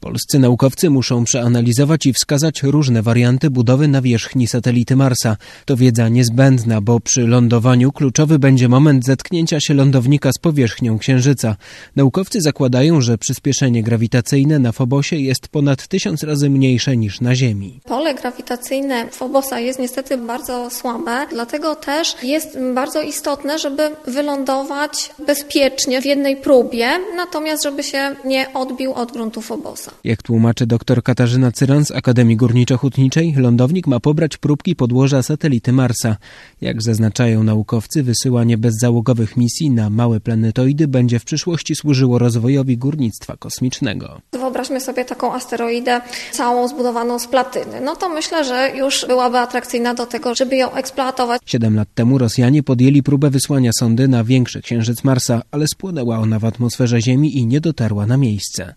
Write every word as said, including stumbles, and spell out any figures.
Polscy naukowcy muszą przeanalizować i wskazać różne warianty budowy nawierzchni satelity Marsa. To wiedza niezbędna, bo przy lądowaniu kluczowy będzie moment zetknięcia się lądownika z powierzchnią Księżyca. Naukowcy zakładają, że przyspieszenie grawitacyjne na Fobosie jest ponad tysiąc razy mniejsze niż na Ziemi. Pole grawitacyjne Fobosa jest niestety bardzo słabe, dlatego też jest bardzo istotne, żeby wylądować bezpiecznie w jednej próbie, natomiast żeby się nie odbił od gruntu Fobosa. Jak tłumaczy dr Katarzyna Cyran z Akademii Górniczo-Hutniczej, lądownik ma pobrać próbki podłoża satelity Marsa. Jak zaznaczają naukowcy, wysyłanie bezzałogowych misji na małe planetoidy będzie w przyszłości służyło rozwojowi górnictwa kosmicznego. Wyobraźmy sobie taką asteroidę całą zbudowaną z platyny. No to myślę, że już byłaby atrakcyjna do tego, żeby ją eksploatować. Siedem lat temu Rosjanie podjęli próbę wysłania sondy na większy księżyc Marsa, ale spłonęła ona w atmosferze Ziemi i nie dotarła na miejsce.